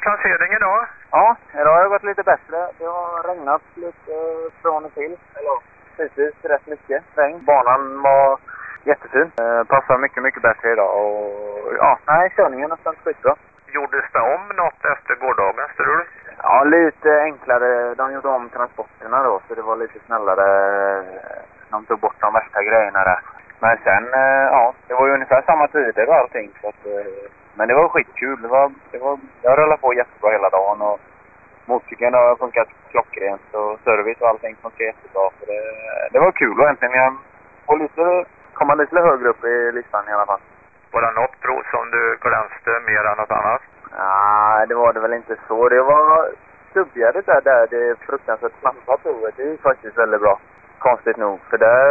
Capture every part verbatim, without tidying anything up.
placering idag? Ja, idag har det gått lite bättre. Det har regnat lite från och till. Eller precis rätt mycket regn. Banan var jättefin. Eh, passar mycket, mycket bättre idag. Och ja, nej, körningen har känts skitbra. Gjordes det om något efter gårdagens strul? Ja, lite enklare. De gjorde om transporterna då, så det var lite snällare. De tog bort de värsta grejerna där. Men sen, ja, det var ju ungefär samma tider och allting. Så att, men det var skitkul. Det var, det var, jag rullade på jättebra hela dagen och motorcykeln har funkat klockrent och service och allting funkar jättebra. Så det, det var kul och äntligen få lite, komma lite högre upp i listan i alla fall. Var det något prov som du glänste mer än något annat? Nej, det var det väl inte så. Det var stubbigare där, där det fruktansvärt snabba provet. Det är faktiskt väldigt bra. Konstigt nog. För där,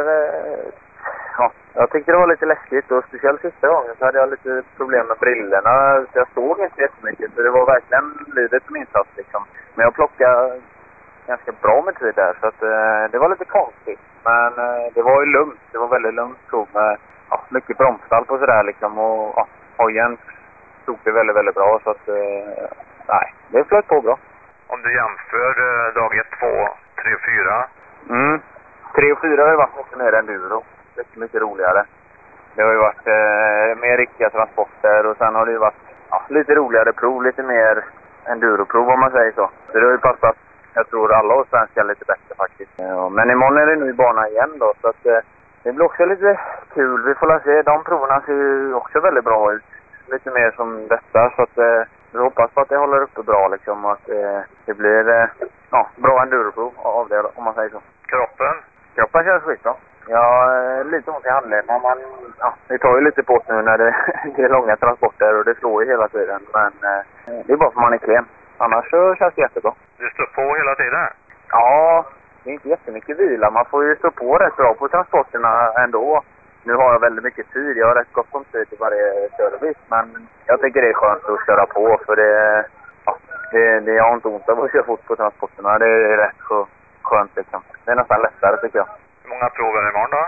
ja, jag tyckte det var lite läskigt och speciellt sista gången så hade jag lite problem med brillorna. Så jag såg inte jättemycket. Så det var verkligen livet som insats liksom. Men jag plockade ganska bra med tid där. Så att, det var lite konstigt. Men det var ju lugnt. Det var väldigt lugnt prov med ja, mycket bromsvalp och sådär liksom. Och ja, hojen stod det väldigt, väldigt bra. Så att, nej, det flöt på bra. Om du jämför dag ett, två, tre, fyra? Mm. tre och fyra har ju varit mycket mer enduro. Mycket, mycket roligare. Det har ju varit eh, mer riktiga transporter och sen har det ju varit ja, lite roligare prov, lite mer enduroprov om man säger så. Så det har ju passat, jag tror, alla oss svenskar lite bättre faktiskt. Ja, men imorgon är det ny bana igen då, så att eh, det blir också lite kul. Vi får se, de proverna ser ju också väldigt bra ut. Lite mer som detta, så att eh, vi hoppas på att det håller uppe bra liksom och att eh, det blir eh, ja, bra enduroprov av det om man säger så. Kroppen? Kroppen känns skitbra. Ja, lite ont i handlederna. Man, ja, det tar ju lite på nu när det, det är långa transporter och det slår ju hela tiden. Men eh, det är bara för man är klen. Annars så känns det jättebra. Du står på hela tiden? Ja, det är inte jättemycket vila. Man får ju stå på rätt bra på transporterna ändå. Nu har jag väldigt mycket tid. Jag har rätt gott om tid i varje service. Men jag tycker det är skönt att köra på för det, ja, det, det har inte ont av att köra fort på transporterna. Det är rätt så skönt liksom. Det är nästan lättare tycker jag. Hur många prov är det imorgon då?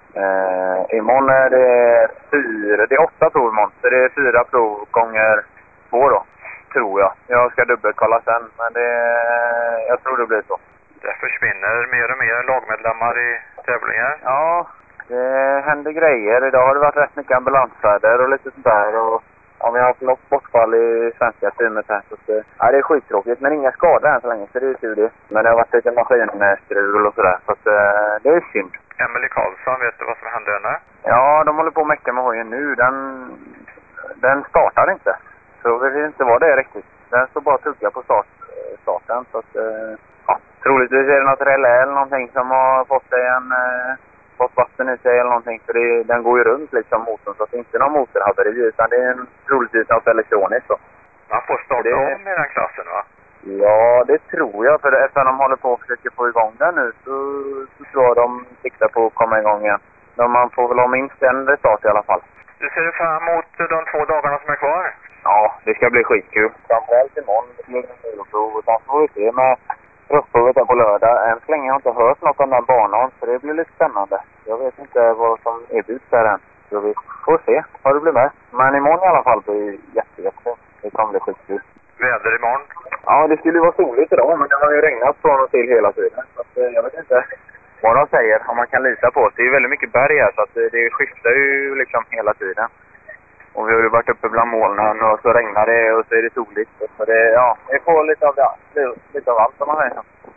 Eh, imorgon är det fyra, det är åtta prov imorgon. Så det är fyra prov gånger två då, tror jag. Jag ska dubbelkolla sen, men det, jag tror det blir så. Det försvinner mer och mer lagmedlemmar i tävlingar? Ja, det händer grejer. Idag har det varit rätt mycket ambulansfärder och lite sånt där. Och ja, vi har haft något bortfall i svenska teamet här. Så att, ja, det är skittråkigt, men inga skador än så länge, så det är tur det. Men det har varit lite maskinstrul och sådär, så att, det är synd. Emily Karlsson, vet du vad som hände henne? Ja, de håller på att mäcka med hojen nu. Den, den startar inte. Så vi vet inte vad det är riktigt. Den står bara att tugga på start, starten. Så att, ja, troligtvis är det något relä eller någonting som har fått sig en... fått vatten i sig eller någonting. För det, den går ju runt liksom motorn. Så att det inte är någon motorhaveri utan det är en, troligtvis något elektroniskt då. Man får starta det... om i den klassen va? Ja, det tror jag. För eftersom de håller på att försöka få igång den nu så, så tror jag de siktar på att komma igång igen. Men man får väl ha minst en restart i alla fall. Du ser fram emot de två dagarna som är kvar? Ja, det ska bli skitkul. Framförallt imorgon. Det blir en milprov och sen får vi se med röstprovet där på lördag. Än så länge har jag inte hört något om den banan så det blir lite spännande. Jag vet inte vad som erbjuds där än. Så vi får se vad det blir med. Men imorgon i alla fall blir jätte, jätte. Det kommer bli skitkul. Väder imorgon? Ja, det skulle ju vara soligt idag, men det har ju regnat från och till hela tiden. Så att, jag vet inte vad de säger, om man kan lita på. Det är ju väldigt mycket berg här, så att det skiftar ju liksom hela tiden. Och vi har ju varit uppe bland molnen och så regnar det och så är det soligt. Så det, ja, vi får lite av det, lite av allt som man säger.